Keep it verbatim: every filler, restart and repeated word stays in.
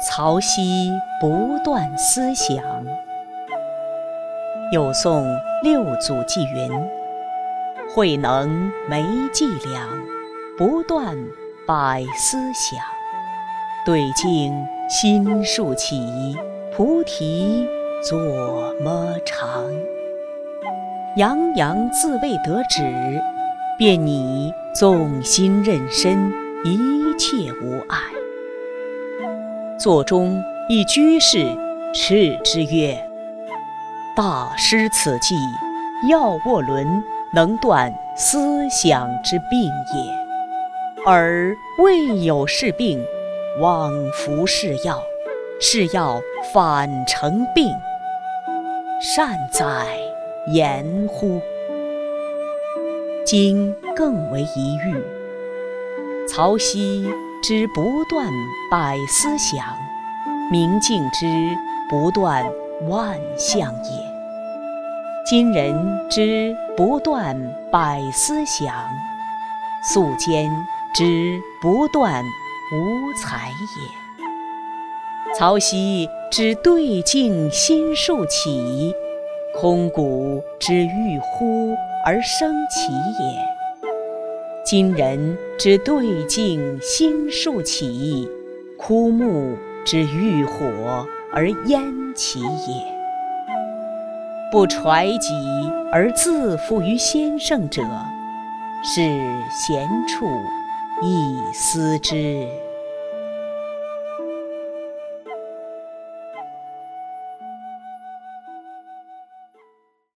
曹溪不断思想。有宋六祖纪云：慧能没伎俩，不断百思想。对镜心数起，菩提作么长？洋洋自未得止，便你纵心任身，一切无碍。座中一居士斥之曰：大师此计，药卧轮，能断思想之病也。而未有是病，妄服是药，是药反成病，善哉言乎！今更为一喻，曹溪之不断百思想，明镜之不断万象也。今人之不断百思想，素间之不断无才也。曹溪之对镜心数起，空谷之欲乎而生其也。今人之对镜心数起，枯木之欲火而焉其也。不揣己而自负于先圣者，是贤处亦思之。